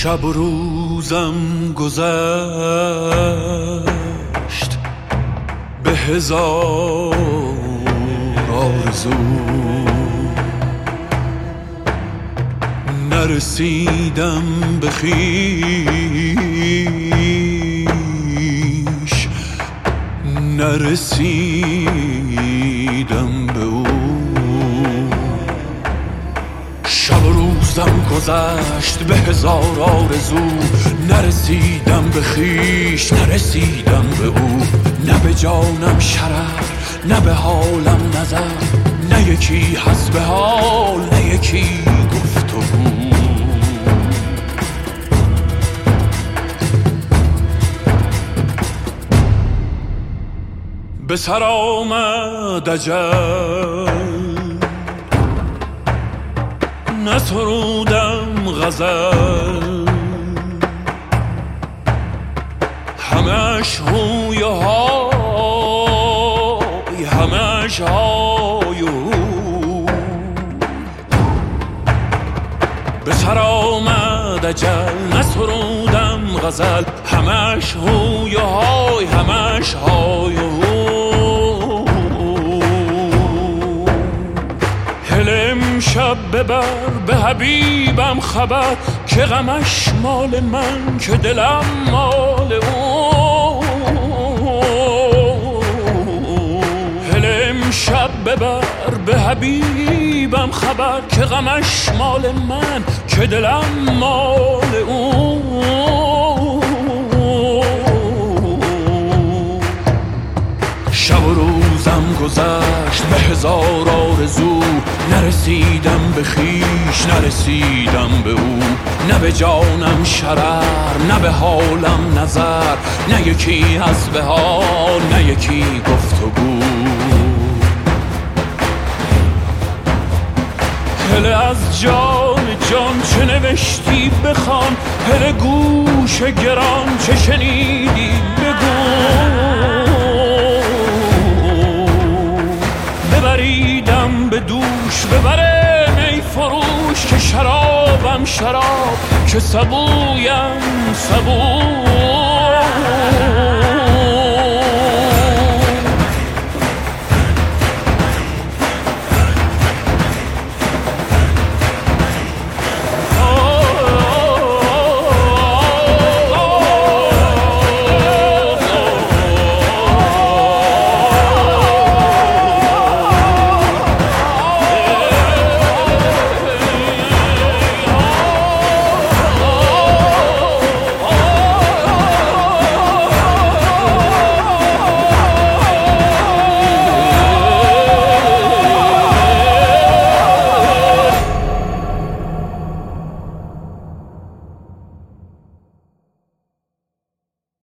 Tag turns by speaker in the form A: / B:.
A: شب و روزم گذشت به هزار آرزو، نرسیدم به خویش، نرسیدم به او. شب و روزم گذشت به هزار آرزو، نرسیدم به خویش، نرسیدم به او. نه به جانم شرر، نه به حالم نظر، نه یکی هست به حال، نه یکی گفت و گو. به سر آمد اجل، نسرودم غزل، همش هوی و های، همش های و هو. به سر آمد اجل، نسرودم غزل، همش هوی و های، همش های و هو. شب ببر به حبیبم خبر، که غمش مال من، که دلم مال او. هلم شب ببر به حبیبم خبر، که غمش مال من، که دلم مال او. شب و روزم گذشت به هزار آرزو، نرسیدم به خویش، نرسیدم به او. نه به جانم شرر، نه به حالم نظر، نه یکی از به حال، نه یکی گفت و گو. هله از جان جان چه نوشتی بخوان، هله گوش گران چه شنیدی بگو. ببریدم به دوش، ببره می فروش، که شرابم شراب، که سبویم سبو.